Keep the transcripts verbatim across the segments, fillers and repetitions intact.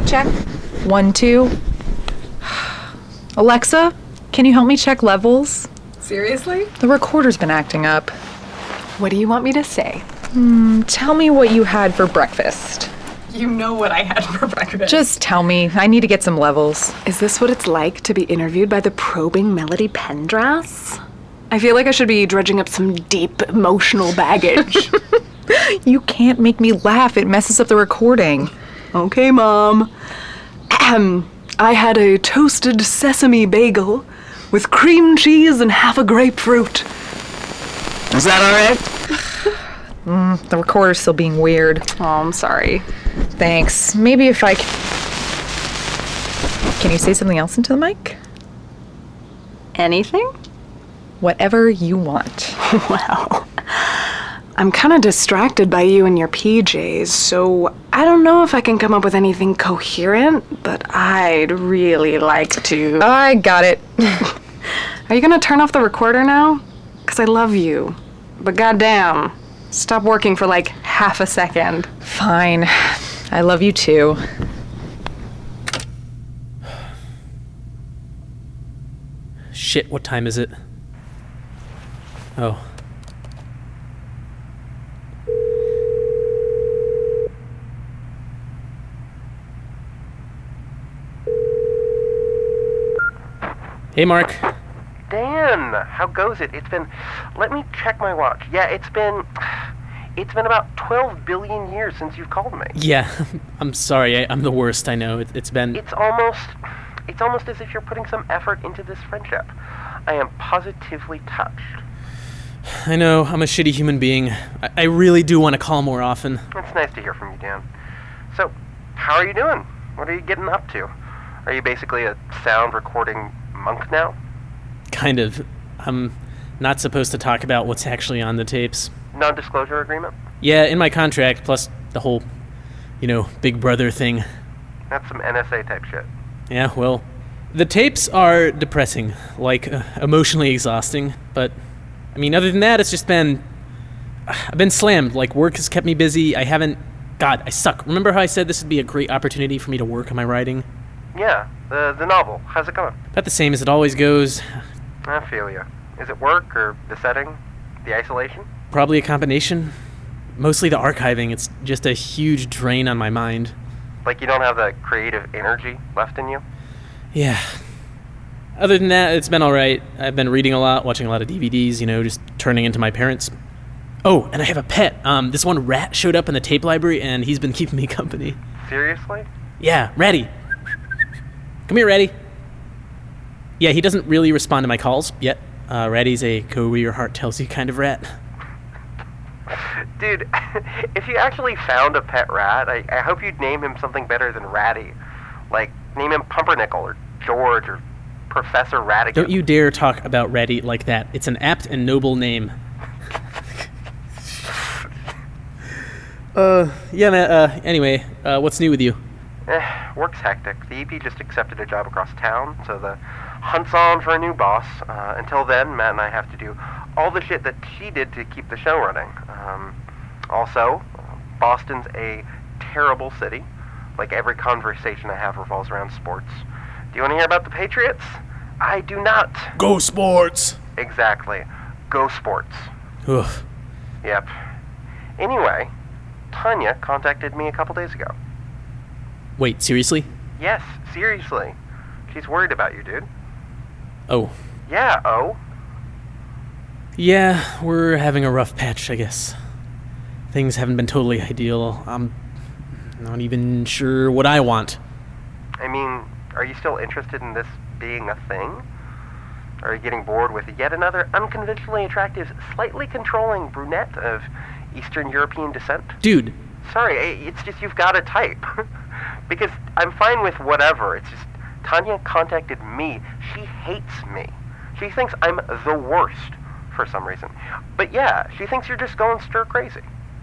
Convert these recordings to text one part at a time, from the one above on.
Mic check. One, two. Alexa, can you help me check levels? Seriously? The recorder's been acting up. What do you want me to say? Hmm, tell me what you had for breakfast. You know what I had for breakfast. Just tell me. I need to get some levels. Is this what it's like to be interviewed by the probing Melody Pendrass? I feel like I should be dredging up some deep emotional baggage. You can't make me laugh. It messes up the recording. Okay, Mom. Ahem. I had a toasted sesame bagel with cream cheese and half a grapefruit. Is that all right? mm, the recorder's still being weird. Oh, I'm sorry. Thanks. Maybe if I... C- Can you say something else into the mic? Anything? Whatever you want. Well, I'm kind of distracted by you and your P Js, so I don't know if I can come up with anything coherent, but I'd really like to... I got it. Are you gonna turn off the recorder now? Because I love you. But goddamn, stop working for like half a second. Fine. I love you too. Shit, what time is it? Oh. Hey, Mark. Dan, how goes it? It's been... Let me check my watch. Yeah, it's been... It's been about twelve billion years since you've called me. Yeah, I'm sorry. I, I'm the worst, I know. It, it's been... It's almost... It's almost as if you're putting some effort into this friendship. I am positively touched. I know, I'm a shitty human being. I, I really do want to call more often. It's nice to hear from you, Dan. So, how are you doing? What are you getting up to? Are you basically a sound recording monk now? Kind of. I'm not supposed to talk about what's actually on the tapes. Non-disclosure agreement? Yeah, in my contract, plus the whole, you know, Big Brother thing. That's some N S A type shit. Yeah, well, the tapes are depressing, like, uh, emotionally exhausting, but, I mean, other than that, it's just been, I've been slammed, like, work has kept me busy, I haven't, God, I suck. Remember how I said this would be a great opportunity for me to work on my writing? Yeah, the the novel, how's it going? About the same as it always goes. I feel you. Is it work, or the setting, the isolation? Probably a combination. Mostly the archiving, it's just a huge drain on my mind. Like you don't have the creative energy left in you? Yeah. Other than that, it's been alright. I've been reading a lot, watching a lot of D V Ds, you know, just turning into my parents. Oh, and I have a pet. Um, this one rat showed up in the tape library, and he's been keeping me company. Seriously? Yeah, Ratty. Come here, Ratty. Yeah, he doesn't really respond to my calls yet. Uh, Ratty's a go where your heart tells you kind of rat. Dude, if you actually found a pet rat, I, I hope you'd name him something better than Ratty. Like, name him Pumpernickel or George or Professor Ratigan. Don't you dare talk about Ratty like that. It's an apt and noble name. uh, yeah, man, uh, anyway, uh, what's new with you? Eh, work's hectic. The E P just accepted a job across town, so the hunt's on for a new boss. Uh, until then, Matt and I have to do all the shit that she did to keep the show running. Um, also, Boston's a terrible city. Like, every conversation I have revolves around sports. Do you want to hear about the Patriots? I do not. Go sports! Exactly. Go sports. Oof. Yep. Anyway, Tanya contacted me a couple days ago. Wait, seriously? Yes, seriously. She's worried about you, dude. Oh. Yeah, oh. Yeah, we're having a rough patch, I guess. Things haven't been totally ideal. I'm not even sure what I want. I mean, are you still interested in this being a thing? Are you getting bored with yet another unconventionally attractive, slightly controlling brunette of Eastern European descent? Dude. Sorry, it's just you've got a type. Because I'm fine with whatever. It's just Tanya contacted me. She hates me. She thinks I'm the worst for some reason. But yeah, she thinks you're just going stir crazy.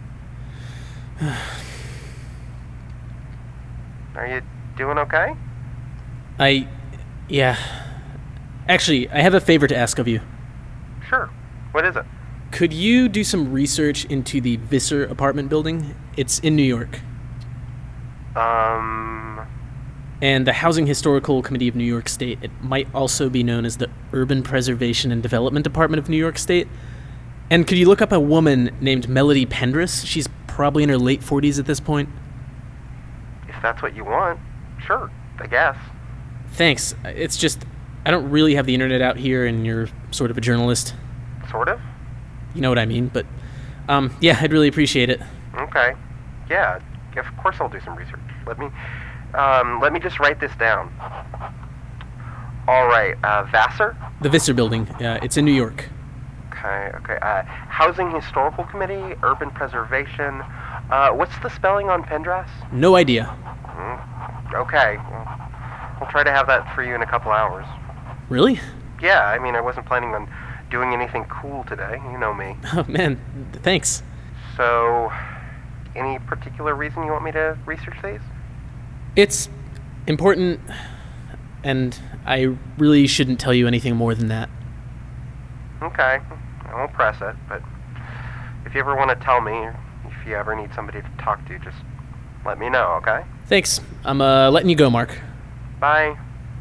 Are you doing okay? I... yeah. Actually, I have a favor to ask of you. Sure. What is it? Could you do some research into the Visser apartment building? It's in New York. Um, and the Housing Historical Committee of New York State. It might also be known as the Urban Preservation and Development Department of New York State. And could you look up a woman named Melody Pendris? She's probably in her late forties at this point. If that's what you want, sure, I guess. Thanks. It's just, I don't really have the internet out here, and you're sort of a journalist. Sort of? You know what I mean, but, um, yeah, I'd really appreciate it. Okay. Yeah, of course I'll do some research. Let me, um, let me just write this down. All right, uh, Vassar? The Visser Building. Uh, it's in New York. Okay, okay. Uh, Housing Historical Committee, Urban Preservation. Uh, what's the spelling on Pendras? No idea. Mm, okay. Well, I'll try to have that for you in a couple hours. Really? Yeah, I mean, I wasn't planning on doing anything cool today. You know me. Oh, man, thanks. So, any particular reason you want me to research these? It's important, and I really shouldn't tell you anything more than that. Okay. I won't press it, but if you ever want to tell me, or if you ever need somebody to talk to, just let me know, okay? Thanks. I'm uh, letting you go, Mark. Bye.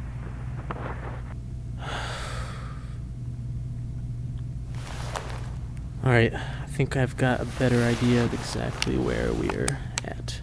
All right. I think I've got a better idea of exactly where we're at.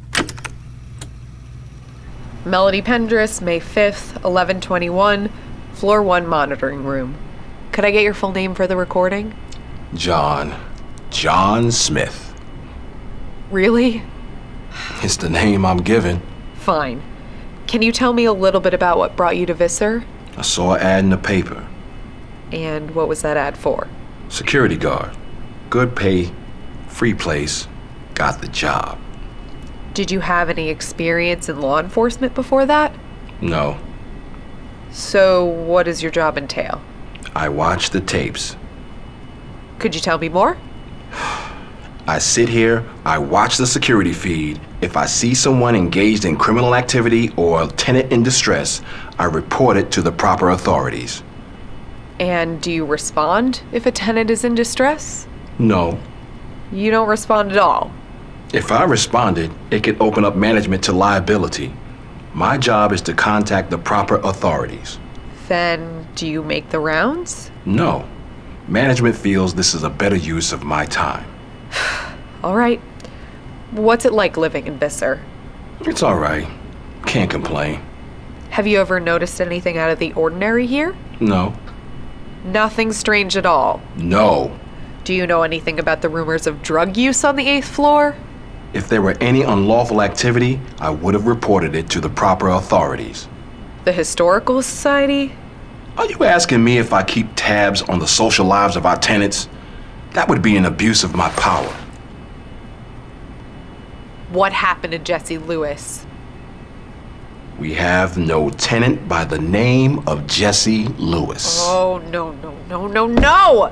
Melody Pendris, May fifth, eleven twenty-one, floor one monitoring room. Could I get your full name for the recording? John. John Smith. Really? It's the name I'm given. Fine. Can you tell me a little bit about what brought you to Visser? I saw an ad in the paper. And what was that ad for? Security guard. Good pay, free place, got the job. Did you have any experience in law enforcement before that? No. So what does your job entail? I watch the tapes. Could you tell me more? I sit here, I watch the security feed. If I see someone engaged in criminal activity or a tenant in distress, I report it to the proper authorities. And do you respond if a tenant is in distress? No. You don't respond at all? If I responded, it could open up management to liability. My job is to contact the proper authorities. Then do you make the rounds? No. Management feels this is a better use of my time. All right. What's it like living in Visser? It's all right. Can't complain. Have you ever noticed anything out of the ordinary here? No. Nothing strange at all? No. Do you know anything about the rumors of drug use on the eighth floor? If there were any unlawful activity, I would have reported it to the proper authorities. The Historical Society? Are you asking me if I keep tabs on the social lives of our tenants? That would be an abuse of my power. What happened to Jesse Lewis? We have no tenant by the name of Jesse Lewis. Oh, no, no, no, no, no!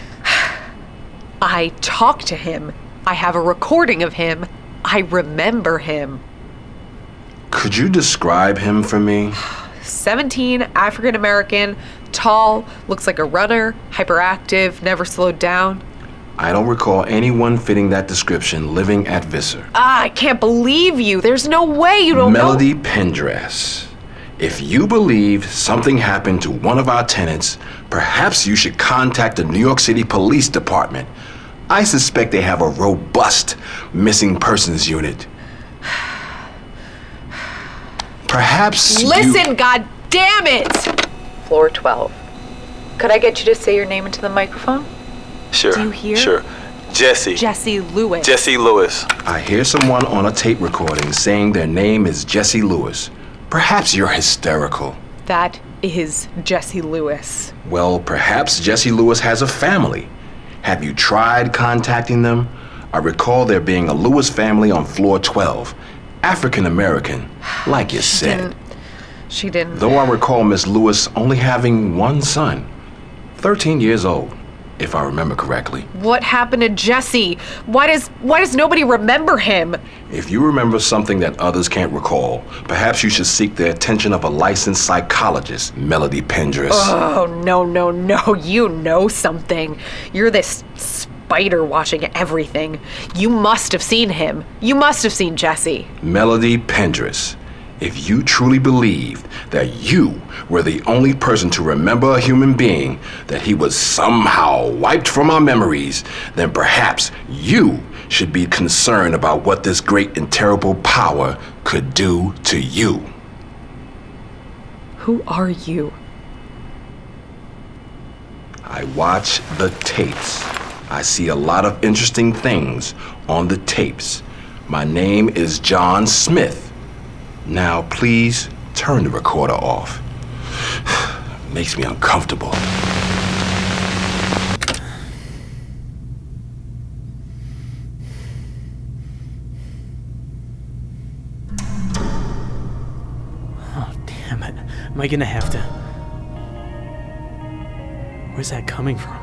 I talked to him. I have a recording of him. I remember him. Could you describe him for me? seventeen, African American, tall, looks like a runner, hyperactive, never slowed down. I don't recall anyone fitting that description living at Visser. Ah, I can't believe you. There's no way you don't Melody know. Pendras. If you believe something happened to one of our tenants, perhaps you should contact the New York City Police Department. I suspect they have a robust missing persons unit. Perhaps Listen, you... God damn it! Floor twelve. Could I get you to say your name into the microphone? Sure. Do you hear? Sure. Jesse. Jesse Lewis. Jesse Lewis. I hear someone on a tape recording saying their name is Jesse Lewis. Perhaps you're hysterical. That is Jesse Lewis. Well, perhaps Jesse Lewis has a family. Have you tried contacting them? I recall there being a Lewis family on floor twelve. African American, like you She said. didn't. She didn't. Though I recall Miss Lewis only having one son, thirteen years old, if I remember correctly. What happened to Jesse? Why does why does nobody remember him? If you remember something that others can't recall, perhaps you should seek the attention of a licensed psychologist, Melody Pendris. Oh, no, no, no. You know something. You're this spider watching everything. You must have seen him. You must have seen Jesse. Melody Pendris. If you truly believed that you were the only person to remember a human being, that he was somehow wiped from our memories, then perhaps you should be concerned about what this great and terrible power could do to you. Who are you? I watch the tapes. I see a lot of interesting things on the tapes. My name is John Smith. Now, please turn the recorder off. Makes me uncomfortable. Oh, damn it. Am I gonna have to... Where's that coming from?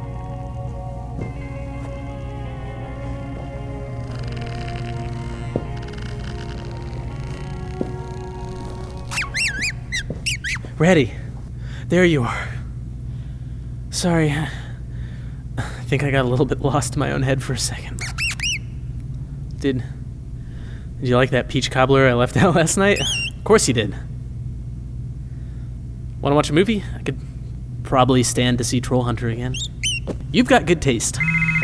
Ready. There you are. Sorry. I think I got a little bit lost in my own head for a second. Did... Did you like that peach cobbler I left out last night? Of course you did. Want to watch a movie? I could probably stand to see Troll Hunter again. You've got good taste.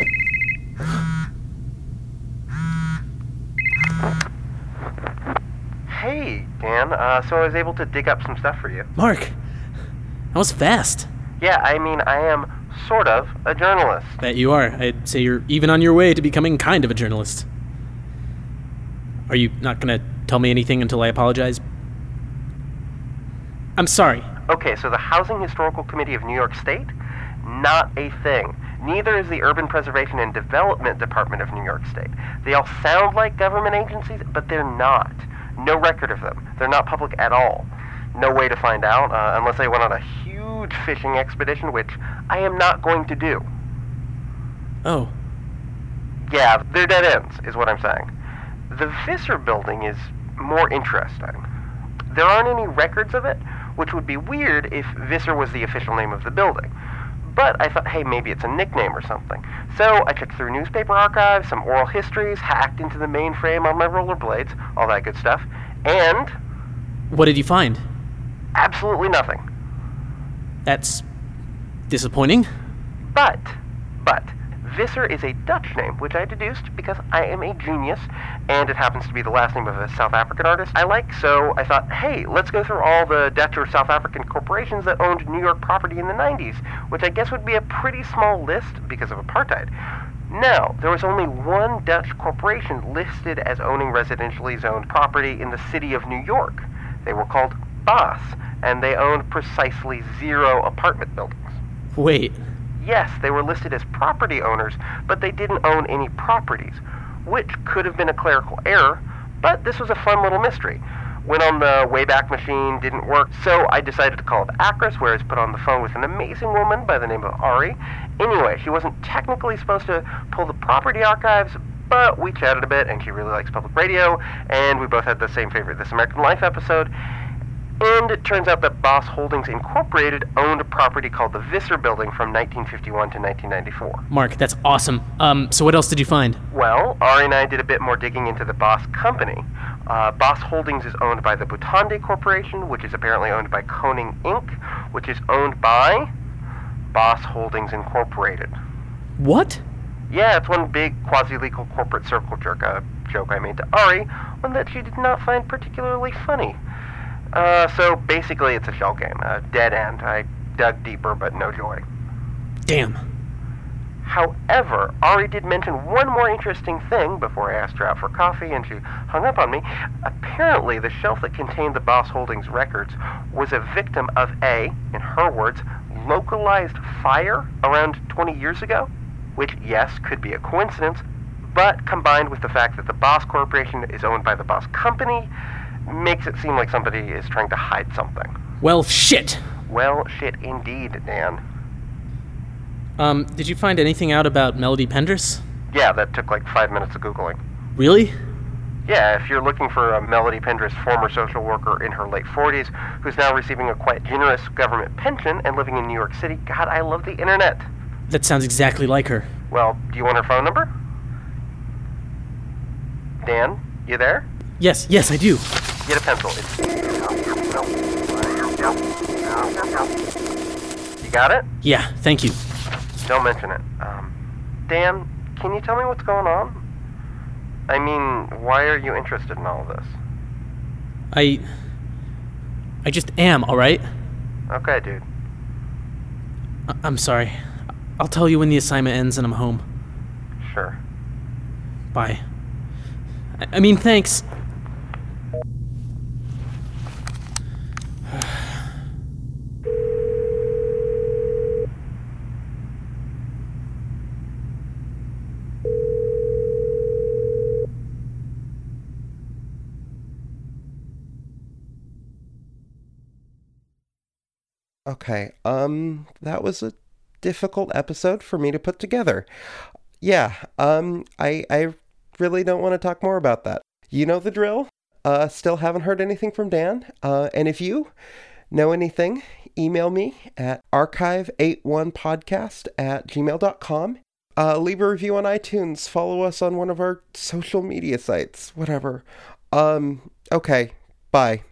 Hey, Dan. Uh, so I was able to dig up some stuff for you. Mark, that was fast. Yeah, I mean, I am sort of a journalist. That you are. I'd say you're even on your way to becoming kind of a journalist. Are you not gonna tell me anything until I apologize? I'm sorry. Okay, so the Housing Historical Committee of New York State? Not a thing. Neither is the Urban Preservation and Development Department of New York State. They all sound like government agencies, but they're not. No record of them. They're not public at all. No way to find out, uh, unless I went on a huge fishing expedition, which I am not going to do. Oh. Yeah, they're dead ends, is what I'm saying. The Visser building is more interesting. There aren't any records of it, which would be weird if Visser was the official name of the building. But I thought, hey, maybe it's a nickname or something. So I checked through newspaper archives, some oral histories, hacked into the mainframe on my rollerblades, all that good stuff, and... What did you find? Absolutely nothing. That's disappointing. But, but, Visser is a Dutch name, which I deduced because I am a genius, and it happens to be the last name of a South African artist I like, so I thought, hey, let's go through all the Dutch or South African corporations that owned New York property in the nineties, which I guess would be a pretty small list because of apartheid. Now, there was only one Dutch corporation listed as owning residentially zoned property in the city of New York. They were called BOS, and they owned precisely zero apartment buildings. Wait. Yes, they were listed as property owners, but they didn't own any properties, which could have been a clerical error, but this was a fun little mystery. Went on the Wayback Machine, didn't work, so I decided to call it Acris, where I was put on the phone with an amazing woman by the name of Ari. Anyway, she wasn't technically supposed to pull the property archives, but we chatted a bit, and she really likes public radio, and we both had the same favorite This American Life episode. And it turns out that BOS Holdings Incorporated owned a property called the Visser Building from nineteen fifty-one to nineteen ninety-four. Mark, that's awesome. Um, so what else did you find? Well, Ari and I did a bit more digging into the BOS company. Uh, BOS Holdings is owned by the Butande Corporation, which is apparently owned by Koning Incorporated, which is owned by BOS Holdings Incorporated. What? Yeah, it's one big quasi-legal corporate circle jerk, a joke I made to Ari, one that she did not find particularly funny. Uh, so basically it's a shell game, a dead end. I dug deeper, but no joy. Damn. However, Ari did mention one more interesting thing before I asked her out for coffee, and she hung up on me. Apparently, the shelf that contained the BOS Holdings records was a victim of a, in her words, localized fire around twenty years ago, which, yes, could be a coincidence, but combined with the fact that the BOS Corporation is owned by the BOS Company, makes it seem like somebody is trying to hide something. Well, shit. Well, shit indeed, Dan. Um, did you find anything out about Melody Pendris? Yeah, that took like five minutes of Googling. Really? Yeah, if you're looking for a Melody Pendris, former social worker in her late forties, who's now receiving a quite generous government pension and living in New York City, God, I love the internet. That sounds exactly like her. Well, do you want her phone number? Dan, you there? Yes, yes, I do. Get a pencil. It's... You got it? Yeah, thank you. Don't mention it. Um, Dan, can you tell me what's going on? I mean, why are you interested in all of this? I... I just am, alright? Okay, dude. I- I'm sorry. I'll tell you when the assignment ends and I'm home. Sure. Bye. I, I mean, thanks. Okay, um, that was a difficult episode for me to put together. Yeah, um, I, I really don't want to talk more about that. You know the drill. Uh, still haven't heard anything from Dan. Uh, and if you know anything, email me at archive eighty-one podcast at gmail dot com. Uh, leave a review on iTunes. Follow us on one of our social media sites. Whatever. Um, okay, bye.